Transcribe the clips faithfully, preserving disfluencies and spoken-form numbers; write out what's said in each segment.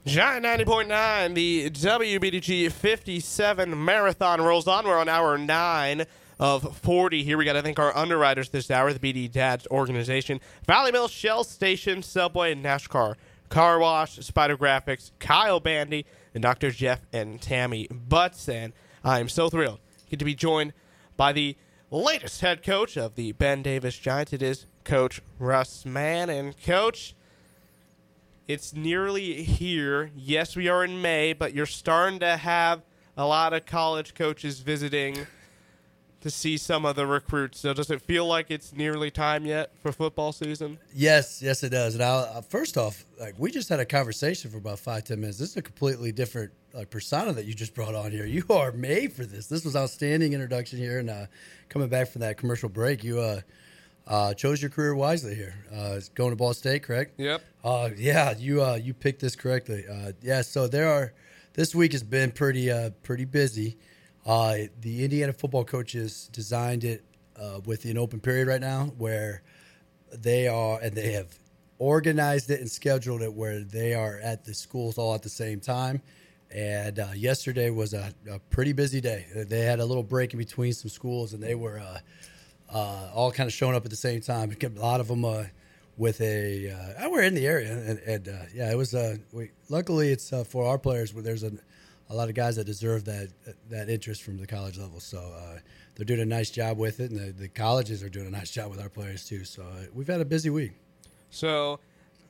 Giant ninety point nine, the W B D G fifty-seven Marathon rolls on. We're on hour nine of forty here. We got to thank our underwriters this hour, the B D Dads organization, Valley Mill, Shell Station, Subway, and NASCAR Car Wash, Spider Graphics, Kyle Bandy, and Doctor Jeff and Tammy Butts. And I'm so thrilled get to be joined by the latest head coach of the Ben Davis Giants. It is Coach Russ Mann. And Coach, it's nearly here. Yes, we are in May, but you're starting to have a lot of college coaches visiting to see some of the recruits. So does it feel like it's nearly time yet for football season? Yes, yes, it does. And I'll, first off, like we just had a conversation for about five, ten minutes. This is a completely different like persona that you just brought on here. You are made for this. This was outstanding introduction here, and uh, coming back from that commercial break, you uh, uh, chose your career wisely here. Uh, going to Ball State, correct? Yep. Uh, yeah, you uh, you picked this correctly. Uh, yeah, so there are. This week has been pretty uh, pretty busy. Uh, the Indiana football coaches designed it uh, with an open period right now, where they are and they have organized it and scheduled it where they are at the schools all at the same time. And uh, yesterday was a, a pretty busy day. They had a little break in between some schools, and they were uh, uh, all kind of showing up at the same time. A lot of them uh, with a uh, we're in the area, and, and uh, yeah, it was. Uh, we, luckily, it's uh, for our players where there's a, a lot of guys that deserve that that interest from the college level. So uh, they're doing a nice job with it, and the, the colleges are doing a nice job with our players too. So uh, we've had a busy week. So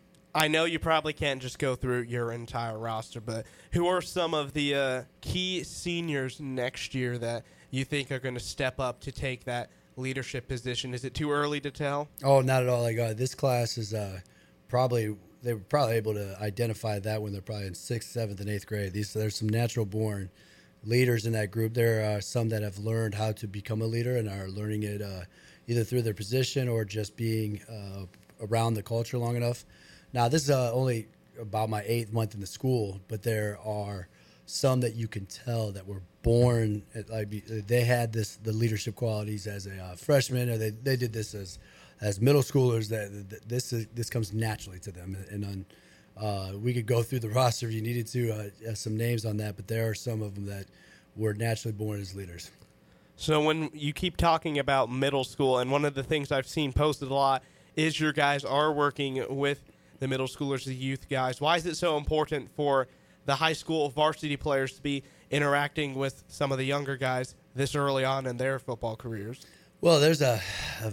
I know you probably can't just go through your entire roster, but who are some of the uh, key seniors next year that you think are going to step up to take that leadership position? Is it too early to tell? Oh, not at all. Like uh, this class is uh, probably they were probably able to identify that when they're probably in sixth, seventh, and eighth grade. These there's some natural born leaders in that group. There are some that have learned how to become a leader and are learning it uh, either through their position or just being uh, around the culture long enough. Now, this is uh, only about my eighth month in the school, but there are some that you can tell that were born at, like they had this the leadership qualities as a uh, freshman, or they, they did this as as middle schoolers. That, that this is this comes naturally to them, and on, uh, we could go through the roster if you needed to, uh, some names on that, but there are some of them that were naturally born as leaders. So when you keep talking about middle school, and one of the things I've seen posted a lot is your guys are working with the middle schoolers, the youth guys. Why is it so important for the high school varsity players to be interacting with some of the younger guys this early on in their football careers? Well, there's a, a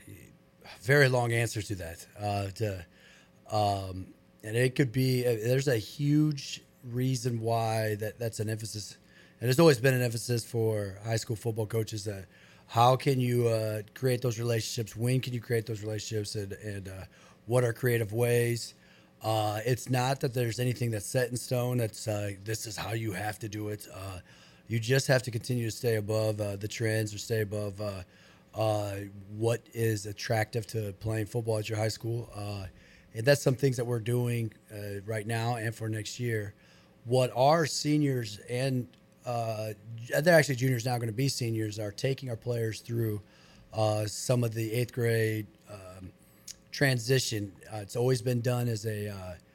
very long answer to that. Uh, to, um, and it could be, there's a huge reason why that, that's an emphasis. And there's always been an emphasis for high school football coaches that how can you uh, create those relationships? When can you create those relationships? And, and uh, what are creative ways? Uh, it's not that there's anything that's set in stone. That's uh, this is how you have to do it. Uh, you just have to continue to stay above uh, the trends or stay above uh, uh, what is attractive to playing football at your high school. Uh, and that's some things that we're doing uh, right now and for next year. What our seniors and uh, they're actually juniors now going to be seniors are taking our players through uh, some of the eighth grade um, transition. Uh, it's always been done as a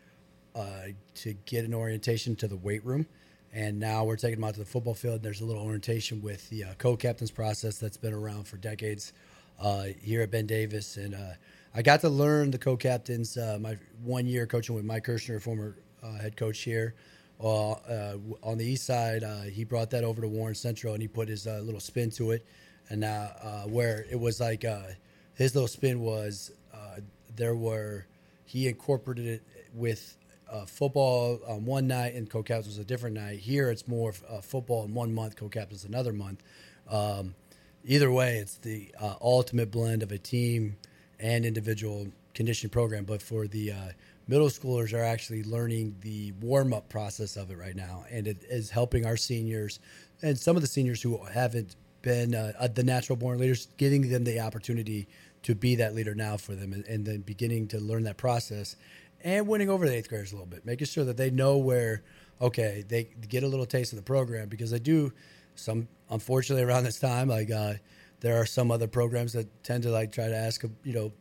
uh, uh, to get an orientation to the weight room, and now we're taking them out to the football field. There's a little orientation with the uh, co-captains process that's been around for decades uh, here at Ben Davis, and uh, I got to learn the co-captains uh, my one year coaching with Mike Kirshner, former uh, head coach here. Uh, uh, on the east side, uh, he brought that over to Warren Central, and he put his uh, little spin to it, and now uh, where it was like uh, his little spin was. Uh, there were, he incorporated it with uh, football on one night and co-captains was a different night. Here it's more uh, football in one month, co-captains another month. Um, either way, it's the uh, ultimate blend of a team and individual conditioning program. But for the uh, middle schoolers are actually learning the warm-up process of it right now. And it is helping our seniors and some of the seniors who haven't been uh, the natural-born leaders, getting them the opportunity to be that leader now for them, and, and then beginning to learn that process and winning over the eighth graders a little bit, making sure that they know where, okay, they get a little taste of the program, because they do some, unfortunately around this time, like uh, there are some other programs that tend to like try to ask, you know,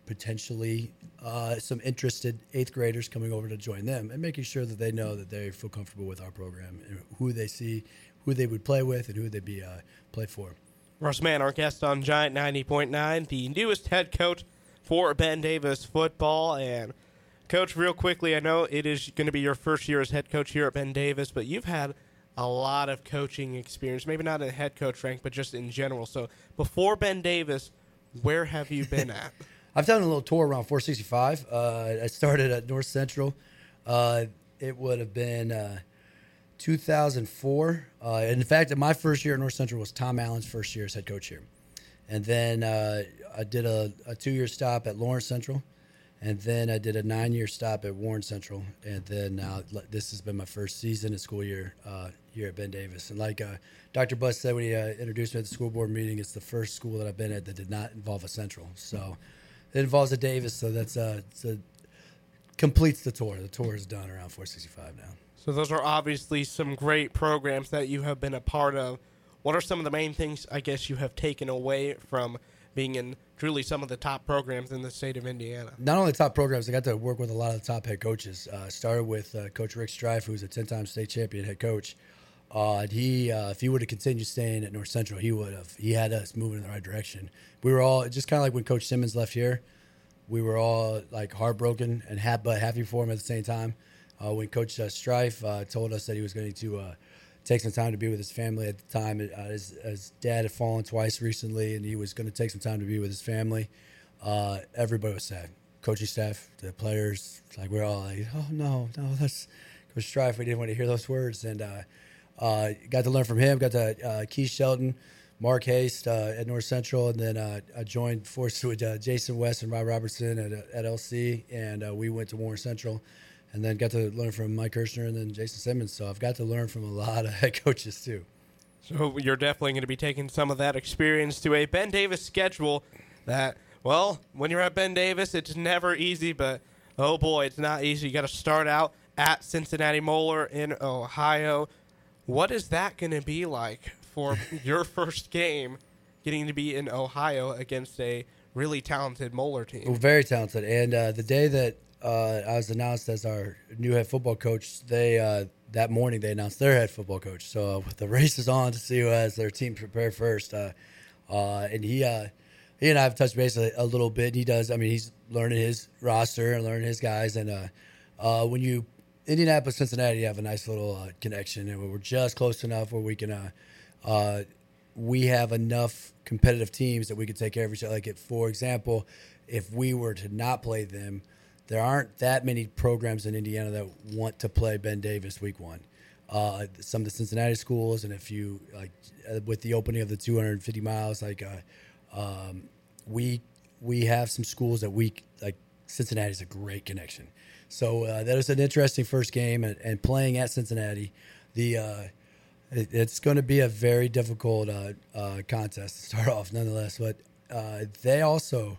potentially uh, some interested eighth graders coming over to join them, and making sure that they know that they feel comfortable with our program and who they see, who they would play with, and who they'd be uh, play for. Russ Mann, our guest on Giant ninety point nine, the newest head coach for Ben Davis football. And Coach, real quickly, I know it is going to be your first year as head coach here at Ben Davis, but you've had a lot of coaching experience, maybe not in head coach rank, but just in general. So before Ben Davis, where have you been at? I've done a little tour around four sixty-five. Uh, I started at North Central. Uh, it would have been uh, two thousand four. Uh, and in fact, my first year at North Central was Tom Allen's first year as head coach here. And then uh, I did a, a two-year stop at Lawrence Central. And then I did a nine-year stop at Warren Central. And then now this has been my first season and school year uh, here at Ben Davis. And like uh, Doctor Buss said when he uh, introduced me at the school board meeting, it's the first school that I've been at that did not involve a Central. So it involves a Davis, so that's uh, it's a, completes the tour. The tour is done around four sixty-five now. So those are obviously some great programs that you have been a part of. What are some of the main things, I guess, you have taken away from being in truly some of the top programs in the state of Indiana? Not only top programs, I got to work with a lot of the top head coaches. Uh, started with uh, Coach Rick Strife, who's a ten-time state champion head coach. Uh, he, uh, if he would have continued staying at North Central, he would have. He had us moving in the right direction. We were all just kind of like when Coach Simmons left here. We were all like heartbroken and happy, but happy for him at the same time. Uh, when Coach uh, Strife uh, told us that he was going to uh, take some time to be with his family at the time. Uh, his, his dad had fallen twice recently, and he was going to take some time to be with his family. Uh, everybody was sad. Coaching staff, the players, like we're all like, oh, no, no, that's Coach Strife. We didn't want to hear those words. And uh, uh, got to learn from him. Got to uh, Keith Shelton, Mark Haste uh, at North Central, and then uh, I joined forces with uh, Jason West and Rob Robertson at, at L C, and uh, we went to Warren Central. And then got to learn from Mike Kirshner and then Jason Simmons. So I've got to learn from a lot of head coaches too. So you're definitely going to be taking some of that experience to a Ben Davis schedule that, well, when you're at Ben Davis, it's never easy, but, oh, boy, it's not easy. You got to start out at Cincinnati Moeller in Ohio. What is that going to be like for your first game getting to be in Ohio against a really talented Moeller team? Well, very talented. And uh, the day that Uh, I was announced as our new head football coach. They uh, that morning they announced their head football coach. So uh, the race is on to see who has their team prepared first. Uh, uh, and he uh, he and I have touched base a, a little bit. He does. I mean, he's learning his roster and learning his guys. And uh, uh, when you Indianapolis, Cincinnati, you have a nice little uh, connection, and we're just close enough where we can. Uh, uh, we have enough competitive teams that we can take care of each other. Like, if, for example, if we were to not play them. There aren't that many programs in Indiana that want to play Ben Davis week one. Uh, some of the Cincinnati schools, and if you like, uh, with the opening of the two hundred fifty miles, like uh, um, we we have some schools that we like. Cincinnati is a great connection, so uh, that was an interesting first game, and, and playing at Cincinnati, the uh, it, it's going to be a very difficult uh, uh, contest to start off, nonetheless. But uh, they also,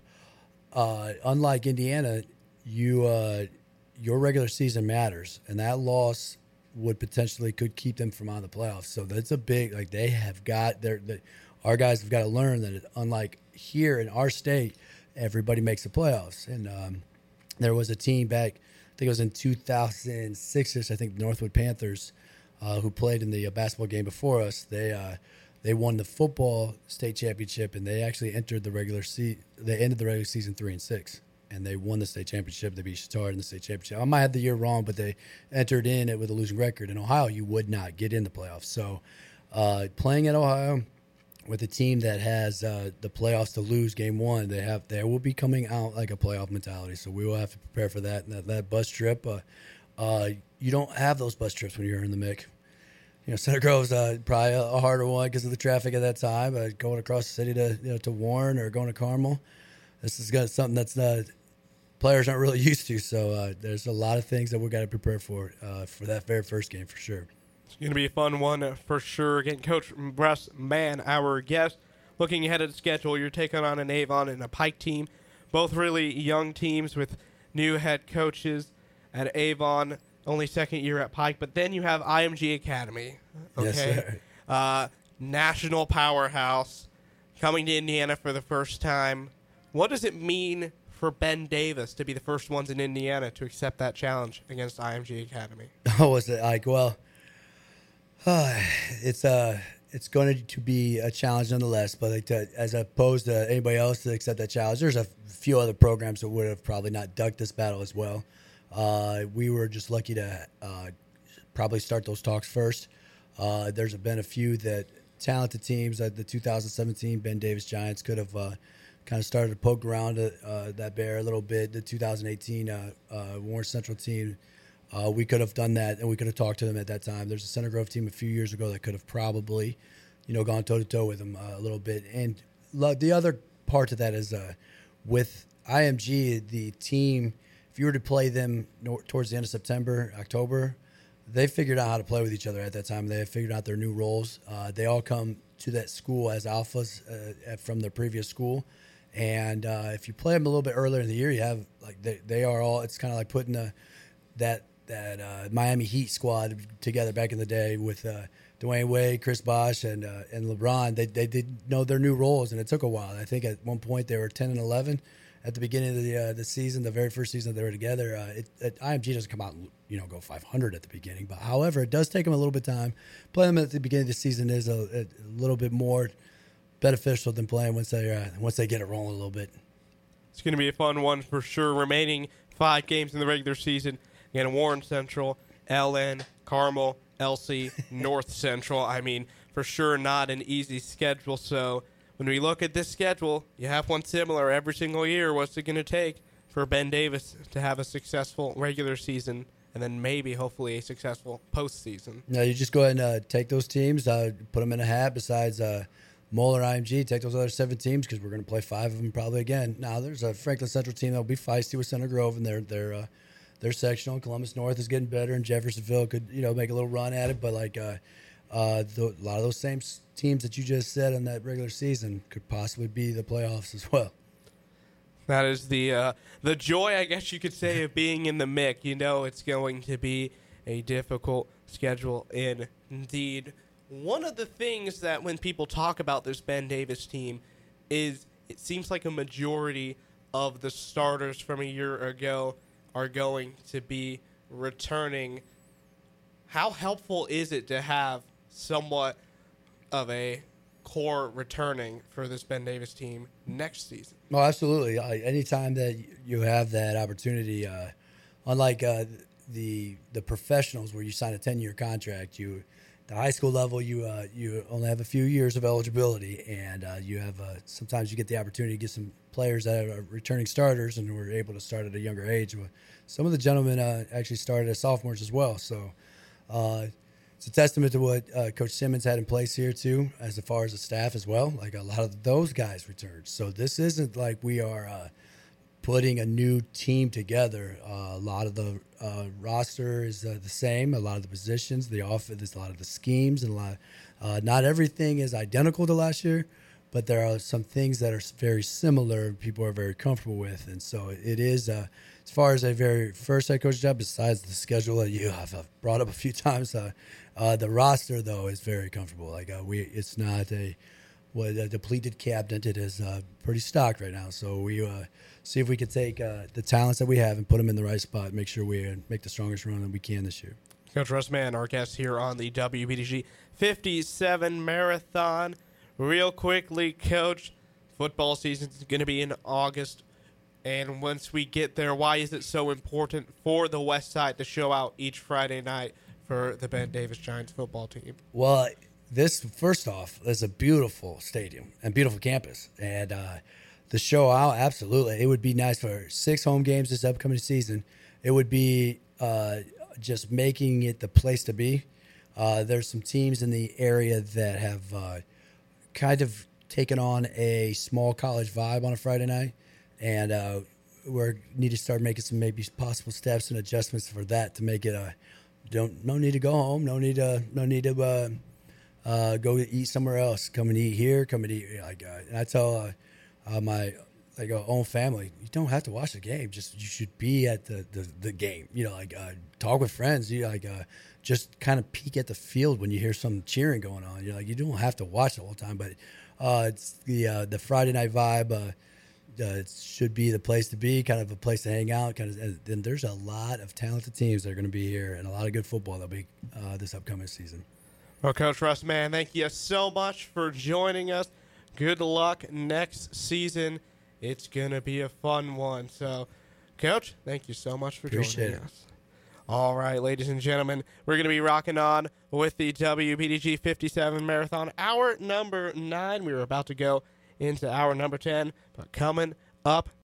uh, unlike Indiana. You, uh, your regular season matters, and that loss would potentially could keep them from out of the playoffs. So that's a big like they have got their the, our guys have got to learn that it, unlike here in our state, everybody makes the playoffs. And um, there was a team back, I think it was in two thousand six, I think the Northwood Panthers, uh, who played in the uh, basketball game before us. They uh, they won the football state championship, and they actually entered the regular se- They ended the regular season three and six. And they won the state championship. They beat Chatard in the state championship. I might have the year wrong, but they entered in it with a losing record. In Ohio, you would not get in the playoffs. So uh, playing at Ohio with a team that has uh, the playoffs to lose game one, they have they will be coming out like a playoff mentality. So we will have to prepare for that. And that, that bus trip, uh, uh, you don't have those bus trips when you're in the M I C. You know, Center Grove's uh, probably a, a harder one because of the traffic at that time. Uh, going across the city to you know to Warren or going to Carmel, this is got something that's not. Players aren't really used to, so uh, there's a lot of things that we've got to prepare for uh, for that very first game for sure. It's going to be a fun one uh, for sure. Again, Coach Russ Mann, our guest. Looking ahead at the schedule, you're taking on an Avon and a Pike team, both really young teams with new head coaches at Avon, only second year at Pike, but then you have I M G Academy, okay? Yes, sir. Uh, national powerhouse coming to Indiana for the first time. What does it mean for Ben Davis to be the first ones in Indiana to accept that challenge against I M G Academy? Oh, was it like, well, uh, it's uh, it's going to be a challenge nonetheless, but like to, as opposed to anybody else to accept that challenge, there's a few other programs that would have probably not ducked this battle as well. Uh, we were just lucky to uh, probably start those talks first. Uh, there's been a few that talented teams, uh, the two thousand seventeen Ben Davis Giants could have uh, kind of started to poke around uh, that bear a little bit. The two thousand eighteen uh, uh, Warren Central team, uh, we could have done that, and we could have talked to them at that time. There's a Center Grove team a few years ago that could have probably, you know, gone toe-to-toe with them uh, a little bit. And lo- the other part to that is uh, with I M G, the team, if you were to play them no- towards the end of September, October, they figured out how to play with each other at that time. They have figured out their new roles. Uh, they all come to that school as alphas uh, from their previous school. And uh, if you play them a little bit earlier in the year, you have like they, they are all. It's kind of like putting a, that that uh, Miami Heat squad together back in the day with uh, Dwayne Wade, Chris Bosh, and uh, and LeBron. They they did know their new roles, and it took a while. I think at one point they were ten and eleven at the beginning of the uh, the season, the very first season that they were together. Uh, it, it, I M G doesn't come out and you know go five hundred at the beginning, but however, it does take them a little bit of time. Playing them at the beginning of the season is a, a little bit more beneficial than playing once they uh, once they get it rolling a little bit. It's going to be a fun one for sure. Remaining five games in the regular season. Again, Warren Central, L N, Carmel, L C, North Central. I mean, for sure not an easy schedule. So when we look at this schedule, you have one similar every single year. What's it going to take for Ben Davis to have a successful regular season and then maybe, hopefully, a successful postseason? No, you just go ahead and uh, take those teams, uh, put them in a hat besides uh, Moeller, I M G, take those other seven teams because we're going to play five of them probably again. Now, there's a Franklin Central team that will be feisty with Center Grove, and they're, they're, uh, they're sectional. Columbus North is getting better, and Jeffersonville could, you know, make a little run at it. But, like, uh, uh, the, a lot of those same teams that you just said in that regular season could possibly be the playoffs as well. That is the uh, the joy, I guess you could say, of being in the M I C. You know it's going to be a difficult schedule indeed. One of the things that when people talk about this Ben Davis team is it seems like a majority of the starters from a year ago are going to be returning. How helpful is it to have somewhat of a core returning for this Ben Davis team next season? Well, absolutely. Uh, anytime that you have that opportunity, uh, unlike uh, the the professionals where you sign a ten-year contract, you the high school level, you uh, you only have a few years of eligibility, and uh, you have uh, sometimes you get the opportunity to get some players that are returning starters and who are able to start at a younger age. Some of the gentlemen uh, actually started as sophomores as well, so uh, it's a testament to what uh, Coach Simmons had in place here too, as far as the staff as well. Like a lot of those guys returned, so this isn't like we are uh, putting a new team together. Uh, a lot of the uh, roster is uh, the same. A lot of the positions, the offense, a lot of the schemes, and a lot. Uh, not everything is identical to last year, but there are some things that are very similar. People are very comfortable with, and so it is. Uh, as far as a very first head coach job, besides the schedule that you have uh, brought up a few times, uh, uh, the roster though is very comfortable. Like uh, we, it's not a what a depleted cabinet. It is uh, pretty stocked right now. So we uh, see if we can take uh, the talents that we have and put them in the right spot. Make sure we uh, make the strongest run that we can this year. Coach Russ Mann, our guest here on the W B D G fifty-seven Marathon. Real quickly, Coach, football season is going to be in August. And once we get there, why is it so important for the West Side to show out each Friday night for the Ben Davis Giants football team? Well, this, first off, is a beautiful stadium and beautiful campus. And uh, the show out, absolutely. It would be nice for six home games this upcoming season. It would be uh, just making it the place to be. Uh, there's some teams in the area that have uh, kind of taken on a small college vibe on a Friday night. And uh, we need to start making some maybe possible steps and adjustments for that to make it a don't no need to go home, no need to no need to uh, uh, go eat somewhere else. Come and eat here. Come and eat like uh, and I tell uh, uh, my like uh, own family, you don't have to watch the game. Just you should be at the the, the game. You know, like uh, talk with friends. You like uh, just kind of peek at the field when you hear some cheering going on. You're like you don't have to watch the whole time, but uh, it's the uh, the Friday night vibe. Uh, uh, it should be the place to be, kind of a place to hang out. Kind of, and then there's a lot of talented teams that are going to be here, and a lot of good football that'll be uh, this upcoming season. Well, Coach Russ, man, thank you so much for joining us. Good luck next season. It's going to be a fun one. So, Coach, thank you so much for Appreciate joining it. us. All right, ladies and gentlemen, we're going to be rocking on with the W B D G fifty-seven Marathon, hour number nine. We were about to go into hour number ten, but coming up